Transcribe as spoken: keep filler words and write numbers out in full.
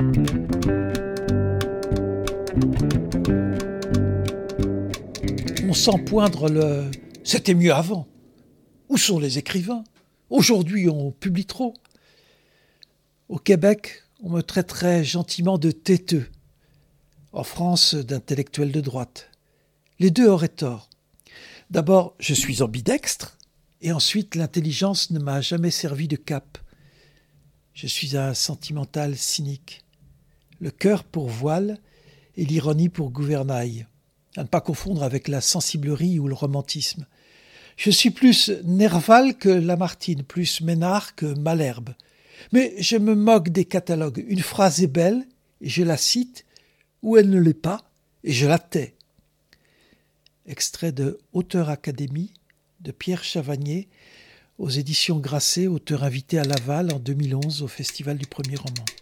On sent poindre le « c'était mieux avant ». Où sont les écrivains ? Aujourd'hui, on publie trop. Au Québec, on me traiterait gentiment de têteux. En France, d'intellectuel de droite. Les deux auraient tort. D'abord, je suis ambidextre, et ensuite, l'intelligence ne m'a jamais servi de cape. Je suis un sentimental cynique. Le cœur pour voile et l'ironie pour gouvernail. À ne pas confondre avec la sensiblerie ou le romantisme. Je suis plus Nerval que Lamartine, plus Ménard que Malherbe. Mais je me moque des catalogues. Une phrase est belle, et je la cite, ou elle ne l'est pas, et je la tais. Extrait de Auteur Académie de Pierre Chavagnier, aux éditions Grasset, auteur invité à Laval en deux mille onze au Festival du Premier Roman.